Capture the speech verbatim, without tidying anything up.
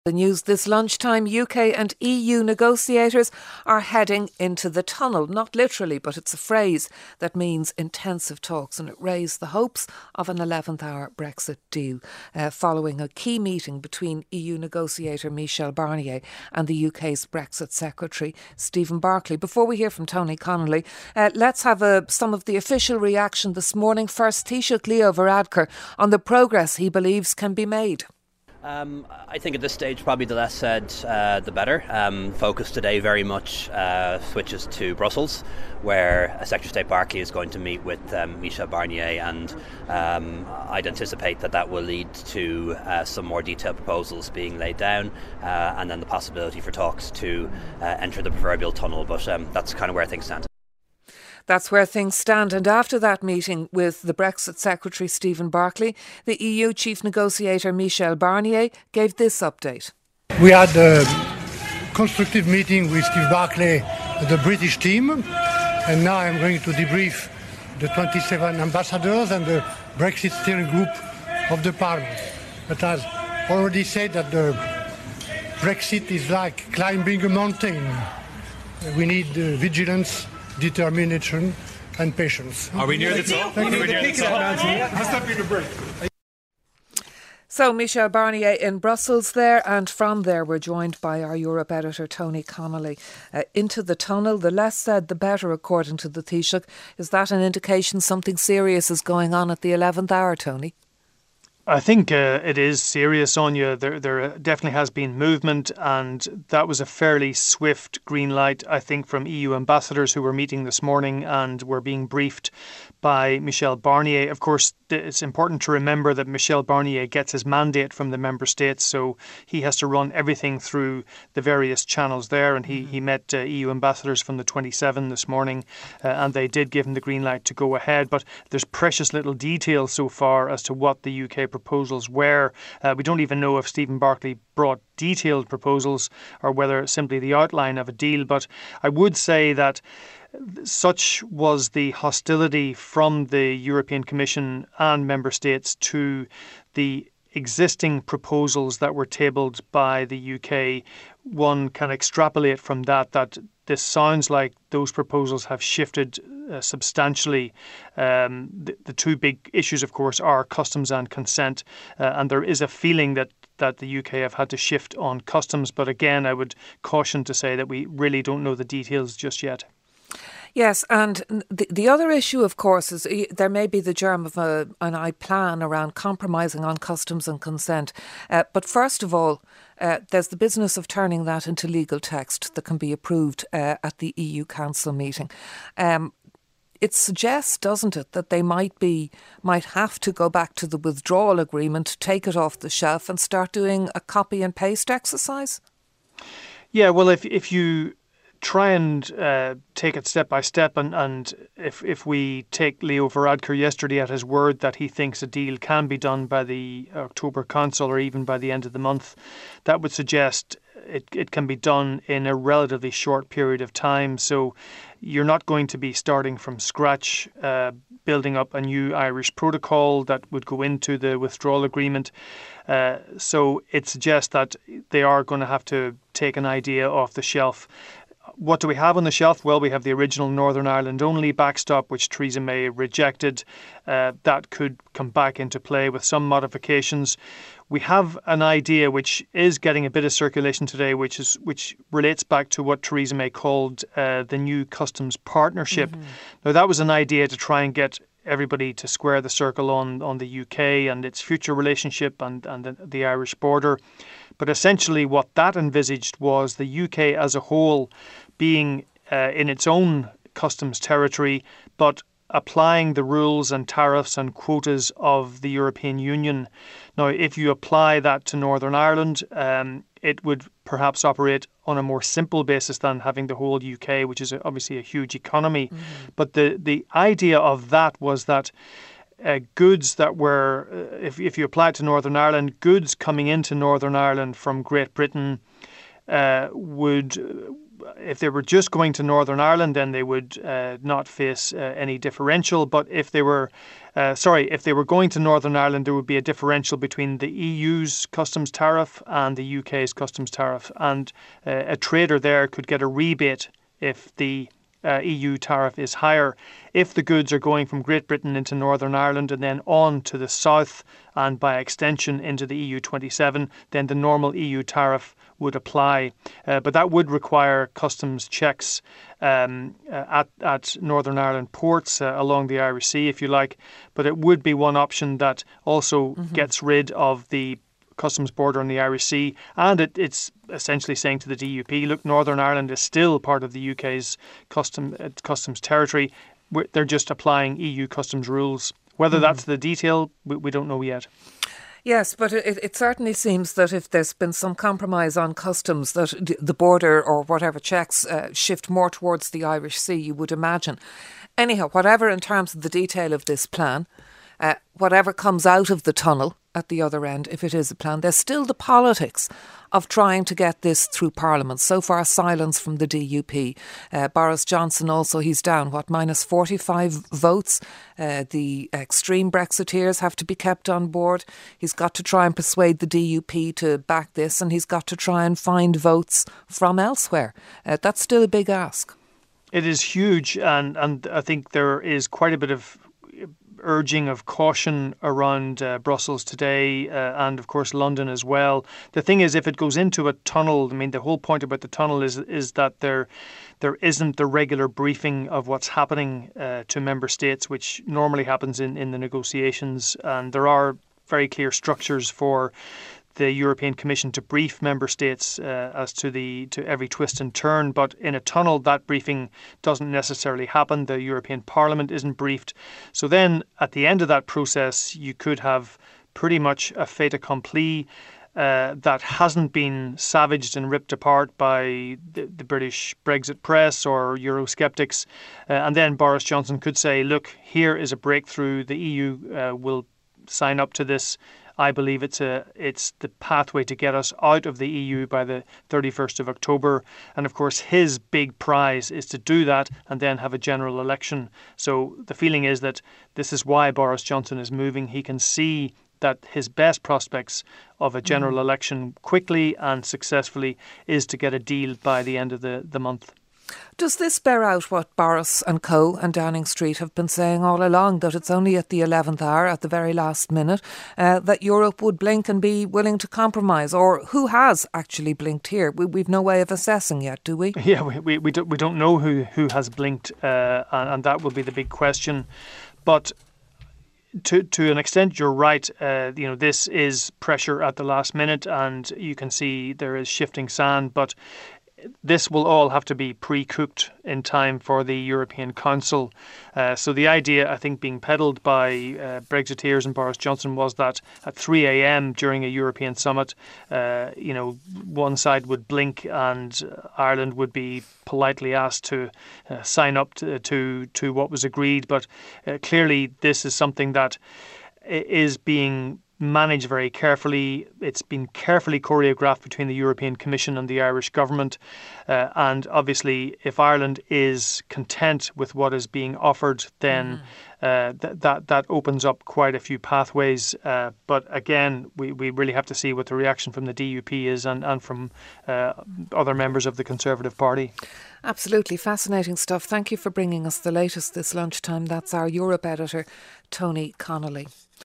The news this lunchtime, U K and E U negotiators are heading into the tunnel. Not literally, but it's a phrase that means intensive talks, and it raised the hopes of an eleventh hour Brexit deal uh, following a key meeting between E U negotiator Michel Barnier and the U K's Brexit Secretary Stephen Barclay. Before we hear from Tony Connolly, uh, let's have a, some of the official reaction this morning. First, Taoiseach Leo Varadkar on the progress he believes can be made. Um, I think at this stage probably the less said uh, the better. Um, focus today very much uh, switches to Brussels, where Secretary of State Barclay is going to meet with um, Michel Barnier, and um, I'd anticipate that that will lead to uh, some more detailed proposals being laid down, uh, and then the possibility for talks to uh, enter the proverbial tunnel. But um, that's kind of where things stand. That's where things stand. And after that meeting with the Brexit Secretary Stephen Barclay, the E U Chief Negotiator Michel Barnier gave this update. We had a constructive meeting with Steve Barclay and the British team, and now I'm going to debrief the twenty-seven ambassadors and the Brexit steering group of the Parliament. But as already said, that the Brexit is like climbing a mountain. We need uh, vigilance, determination and patience. Are we near the top? Are we near the top? Has that been a break? So Michel Barnier in Brussels there, and from there we're joined by our Europe editor Tony Connolly. Uh, into the tunnel, the less said the better, according to the Taoiseach. Is that an indication something serious is going on at the eleventh hour, Tony? I think uh, it is serious, Sonia. There, there definitely has been movement, and that was a fairly swift green light, I think, from E U ambassadors who were meeting this morning and were being briefed by Michel Barnier. Of course, it's important to remember that Michel Barnier gets his mandate from the member states, so he has to run everything through the various channels there, and he, he met uh, E U ambassadors from the twenty-seven this morning, uh, and they did give him the green light to go ahead. But there's precious little detail so far as to what the U K proposals were. Uh, we don't even know if Stephen Barclay brought detailed proposals or whether simply the outline of a deal. But I would say that such was the hostility from the European Commission and member states to the existing proposals that were tabled by the U K. One can extrapolate from that that this sounds like those proposals have shifted uh, substantially. Um, the, the two big issues, of course, are customs and consent, uh, and there is a feeling that that the U K have had to shift on customs. But again, I would caution to say that we really don't know the details just yet. Yes, and the, the other issue, of course, is there may be the germ of a, an I plan around compromising on customs and consent. Uh, but first of all, uh, there's the business of turning that into legal text that can be approved uh, at the E U Council meeting. Um, it suggests, doesn't it, that they might be might have to go back to the withdrawal agreement, take it off the shelf and start doing a copy and paste exercise? Yeah, well, if if you try and uh, take it step by step, and, and if if we take Leo Varadkar yesterday at his word that he thinks a deal can be done by the October Council or even by the end of the month, that would suggest it, it can be done in a relatively short period of time. So you're not going to be starting from scratch, uh, building up a new Irish protocol that would go into the withdrawal agreement. Uh, so it suggests that they are going to have to take an idea off the shelf. What do we have on the shelf? Well, we have the original Northern Ireland only backstop, which Theresa May rejected. Uh, that could come back into play with some modifications. We have an idea which is getting a bit of circulation today, which is which relates back to what Theresa May called uh, the new customs partnership. Mm-hmm. Now, that was an idea to try and get everybody to square the circle on, on the U K and its future relationship and, and the, the Irish border. But essentially what that envisaged was the U K as a whole being uh, in its own customs territory, but applying the rules and tariffs and quotas of the European Union. Now, if you apply that to Northern Ireland, um, it would perhaps operate on a more simple basis than having the whole U K, which is obviously a huge economy. Mm-hmm. But the, the idea of that was that uh, goods that were, uh, if, if you apply it to Northern Ireland, goods coming into Northern Ireland from Great Britain uh, would if they were just going to Northern Ireland, then they would uh, not face uh, any differential. But if they were, uh, sorry, if they were going to Northern Ireland, there would be a differential between the E U's customs tariff and the U K's customs tariff. And uh, a trader there could get a rebate if the Uh, E U tariff is higher. If the goods are going from Great Britain into Northern Ireland and then on to the south and by extension into the E U twenty-seven, then the normal E U tariff would apply. Uh, but that would require customs checks um, uh, at, at Northern Ireland ports uh, along the Irish Sea, if you like. But it would be one option that also mm-hmm. gets rid of the customs border on the Irish Sea, and it, it's essentially saying to the D U P, look, Northern Ireland is still part of the U K's custom uh, customs territory. We're, they're just applying E U customs rules. Whether mm. that's the detail, we, we don't know yet. Yes, but it, it certainly seems that if there's been some compromise on customs, that the border or whatever checks uh, shift more towards the Irish Sea, you would imagine. Anyhow, whatever in terms of the detail of this plan, uh, whatever comes out of the tunnel at the other end, if it is a plan, there's still the politics of trying to get this through Parliament. So far, silence from the D U P. Uh, Boris Johnson also, he's down, what, minus forty-five votes. Uh, the extreme Brexiteers have to be kept on board. He's got to try and persuade the D U P to back this, and he's got to try and find votes from elsewhere. Uh, that's still a big ask. It is huge, and, and I think there is quite a bit of urging of caution around uh, Brussels today uh, and of course London as well. The thing is, if it goes into a tunnel, I mean the whole point about the tunnel is is that there there isn't the regular briefing of what's happening uh, to member states, which normally happens in, in the negotiations, and there are very clear structures for the European Commission to brief member states uh, as to the to every twist and turn. But in a tunnel, that briefing doesn't necessarily happen. The European Parliament isn't briefed. So then at the end of that process, you could have pretty much a fait accompli uh, that hasn't been savaged and ripped apart by the, the British Brexit press or Eurosceptics. Uh, and then Boris Johnson could say, look, here is a breakthrough. The E U uh, will sign up to this. I believe it's a it's the pathway to get us out of the E U by the thirty-first of October. And of course, his big prize is to do that and then have a general election. So the feeling is that this is why Boris Johnson is moving. He can see that his best prospects of a general mm. election quickly and successfully is to get a deal by the end of the, the month. Does this bear out what Boris and co and Downing Street have been saying all along, that it's only at the eleventh hour, at the very last minute, uh, that Europe would blink and be willing to compromise? Or who has actually blinked here? We, we've no way of assessing yet, do we? Yeah, we we, we, don't, we don't know who, who has blinked, uh, and, and that will be the big question. But To to an extent, you're right. Uh, you know, this is pressure at the last minute, and you can see there is shifting sand. But this will all have to be pre-cooked in time for the European Council. Uh, so the idea, I think, being peddled by uh, Brexiteers and Boris Johnson was that at three a.m. during a European summit, uh, you know, one side would blink and Ireland would be politely asked to uh, sign up to, to to what was agreed. But uh, clearly, this is something that is being managed very carefully. It's been carefully choreographed between the European Commission and the Irish government. Uh, and obviously, if Ireland is content with what is being offered, then mm. uh, th- that that opens up quite a few pathways. Uh, but again, we, we really have to see what the reaction from the D U P is and, and from uh, other members of the Conservative Party. Absolutely fascinating stuff. Thank you for bringing us the latest this lunchtime. That's our Europe editor, Tony Connolly.